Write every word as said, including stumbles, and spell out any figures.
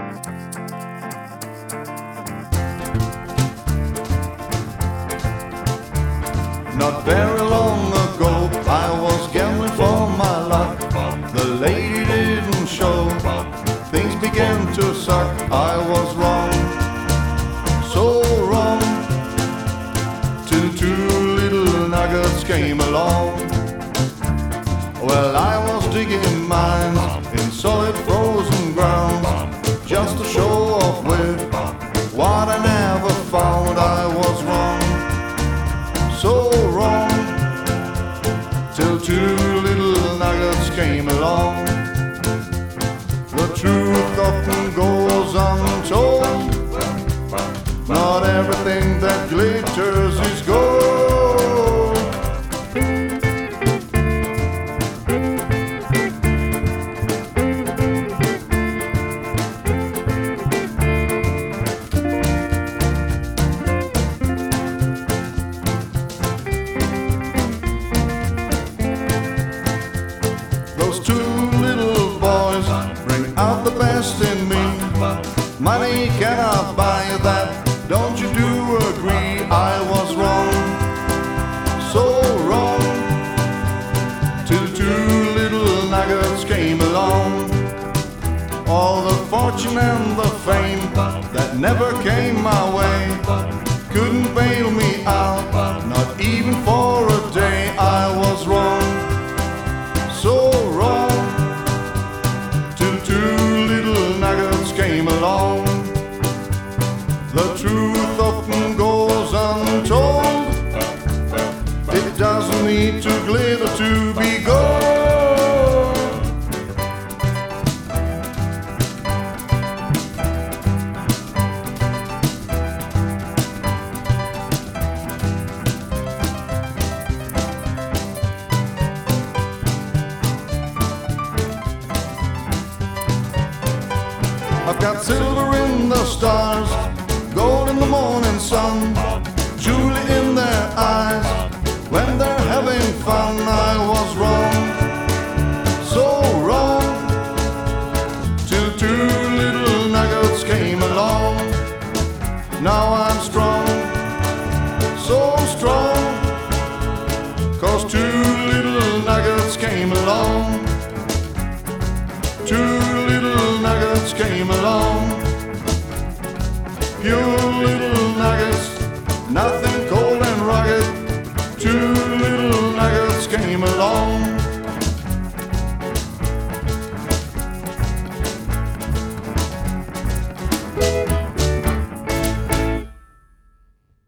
Not very long ago, I was gambling for my luck. The lady didn't show, things began to suck. I was wrong, so wrong, till two little nuggets came along. Well, I was digging mines in solid frozen ground, just to show off with what I never found. I was wrong, so wrong, till two little nuggets came along. The truth often goes untold, not everything that glitters is gold. Those two little boys bring out the best in me. Money cannot buy that, don't you do agree? I was wrong, so wrong, till two little nuggets came along. All the fortune and the fame that never came my way couldn't bail me out, not even for a day. I was wrong, so wrong, till two little nuggets came along. The truth often goes untold, it doesn't need to glitter to be gold. I've got silver in the stars, gold in the morning sun, jewelry in their eyes when they're having fun. I was wrong, so wrong, till two little nuggets came along. Now I'm strong, so strong, 'cause two little nuggets came along. Two little nuggets came along, pure little nuggets, nothing